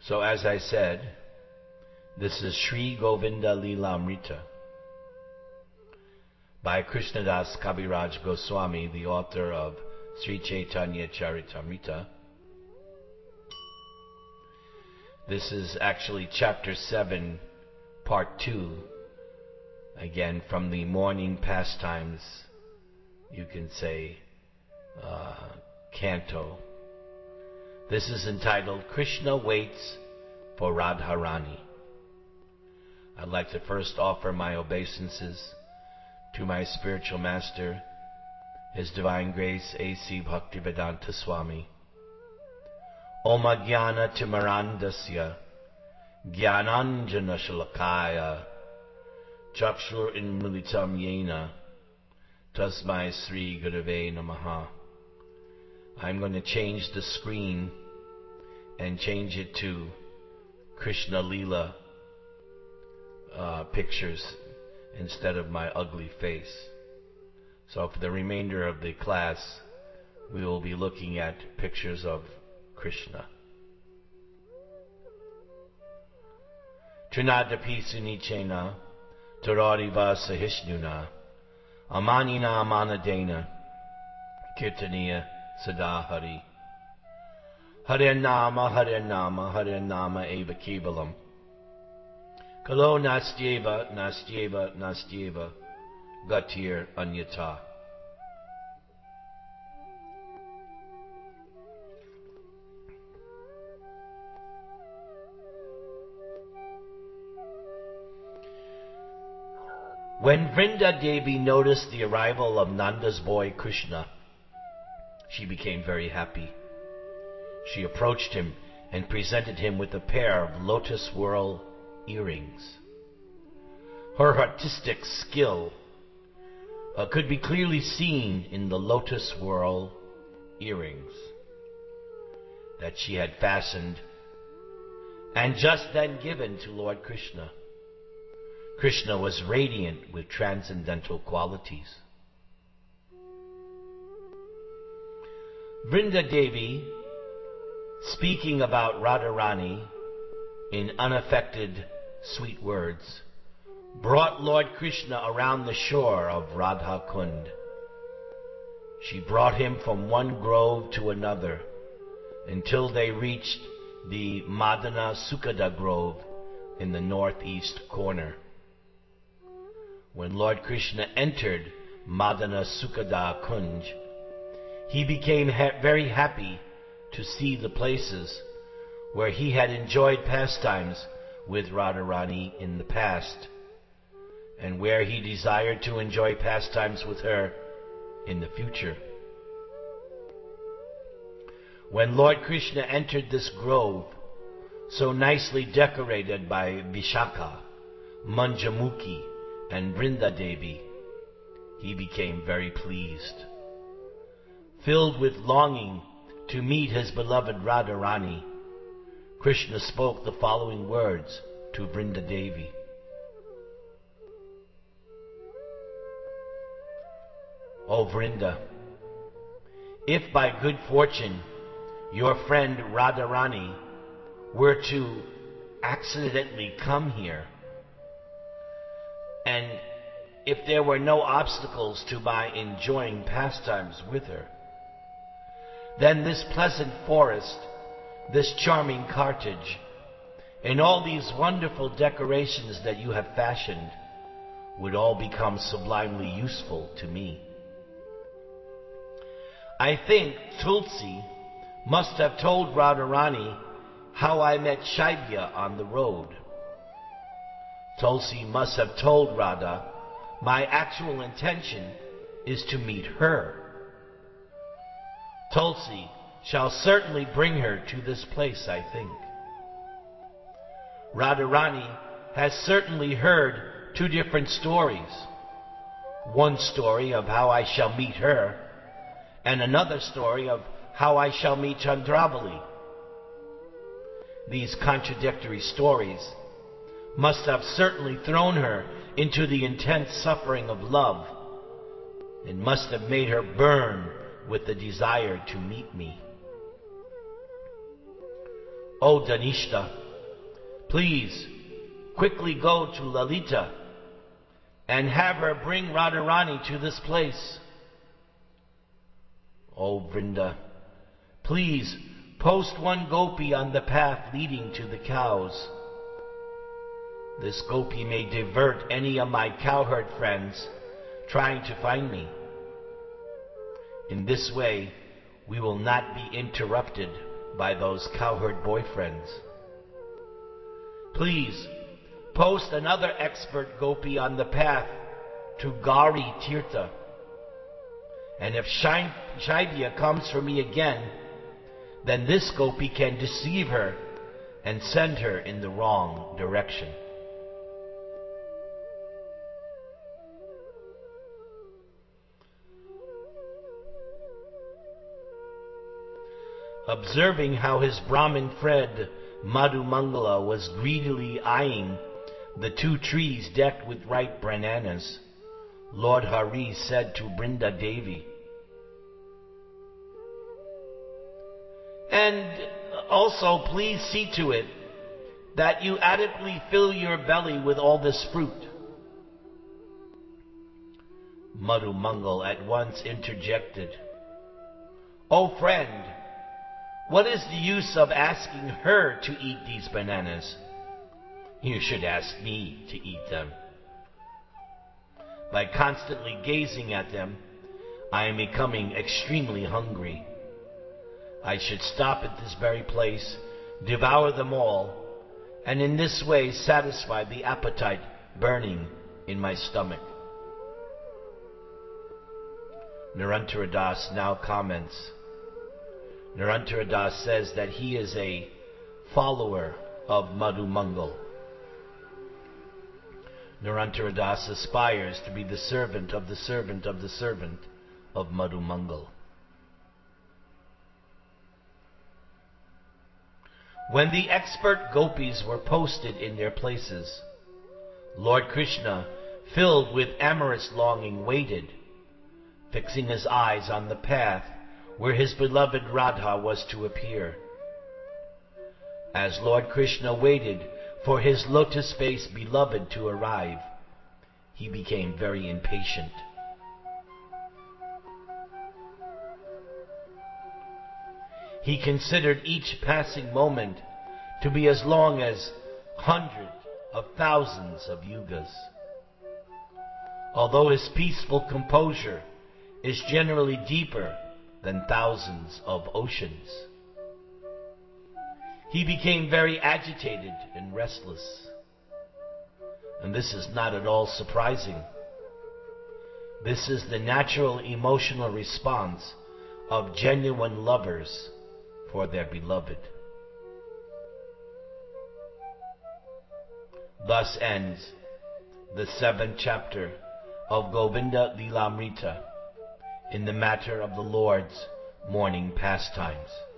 So as I said, this is Sri Govinda Lilamrita by Krishnadas Kaviraj Goswami, the author of Sri Chaitanya Charitamrita. This is actually chapter 7, part 2, again from the morning pastimes, you can say, canto. This is entitled Krishna Waits for Radharani. I'd like to first offer my obeisances to my spiritual master, His Divine Grace A.C. Bhaktivedanta Swami. Om Ajnana Timarandasya Jnananjana Shalakaya Chakshur Inmilitam Yena Tasmai Sri Gurave Namaha. I'm going to change the screen and change it to Krishna Leela pictures instead of my ugly face. So for the remainder of the class, we will be looking at pictures of Krishna. Trinadapi Sunichena Tarariva Sahishnuna Amanina Amanadena Kirtaniya Sadahari Hare Nama Hare Nama Hare Nama Eva Kevalam Kalo Nastyeva Nastyeva Nastyeva Gatir Anyata. When Vrinda Devi noticed the arrival of Nanda's boy Krishna, she became very happy. She approached him and presented him with a pair of lotus whorl earrings. Her artistic skill could be clearly seen in the lotus whorl earrings that she had fastened and just then given to Lord Krishna. Krishna was radiant with transcendental qualities. Vrinda Devi, speaking about Radharani in unaffected sweet words, brought Lord Krishna around the shore of Radha Kund. She brought him from one grove to another until they reached the Madana Sukada Grove in the northeast corner. When Lord Krishna entered Madana Sukada Kunj, he became very happy to see the places where he had enjoyed pastimes with Radharani in the past, and where he desired to enjoy pastimes with her in the future. When Lord Krishna entered this grove, so nicely decorated by Vishaka, Manjamukhi, and Vrinda Devi, he became very pleased. Filled with longing to meet his beloved Radharani, Krishna spoke the following words to Vrinda Devi. O Vrinda, if by good fortune your friend Radharani were to accidentally come here, and if there were no obstacles to my enjoying pastimes with her, then this pleasant forest, this charming cartage, and all these wonderful decorations that you have fashioned would all become sublimely useful to me. I think Tulsi must have told Radharani how I met Shaibya on the road. Tulsi must have told Radha, my actual intention is to meet her. Tulsi shall certainly bring her to this place, I think. Radharani has certainly heard two different stories. One story of how I shall meet her, and another story of how I shall meet Chandravali. These contradictory stories must have certainly thrown her into the intense suffering of love, and must have made her burn with the desire to meet me. O Dhanishta, Please, quickly go to Lalita and have her bring Radharani to this place. Oh, Vrinda, please post one gopi on the path leading to the cows. This gopi may divert any of my cowherd friends trying to find me. In this way, we will not be interrupted by those cowherd boyfriends. Please, post another expert gopi on the path to Gauri Tirtha. And if Shaibya comes for me again, then this gopi can deceive her and send her in the wrong direction. Observing how his Brahmin friend Madhumangala was greedily eyeing the two trees decked with ripe bananas, Lord Hari said to Brinda Devi, "And also please see to it that you adequately fill your belly with all this fruit." Madhumangal at once interjected, "O friend, what is the use of asking her to eat these bananas? You should ask me to eat them. By constantly gazing at them, I am becoming extremely hungry. I should stop at this very place, devour them all, and in this way satisfy the appetite burning in my stomach." Narantara Das now comments. Narantara Das says that he is a follower of Madhumangal. Narantara Das aspires to be the servant of the servant of the servant of Madhumangal. When the expert gopis were posted in their places, Lord Krishna, filled with amorous longing, waited, fixing his eyes on the path where his beloved Radha was to appear. As Lord Krishna waited for his lotus-faced beloved to arrive, he became very impatient. He considered each passing moment to be as long as hundreds of thousands of yugas. Although his peaceful composure is generally deeper than thousands of oceans, he became very agitated and restless. And this is not at all surprising. This is the natural emotional response of genuine lovers for their beloved. Thus ends the 7th chapter of Govinda Lilamrita in the matter of the Lord's morning pastimes.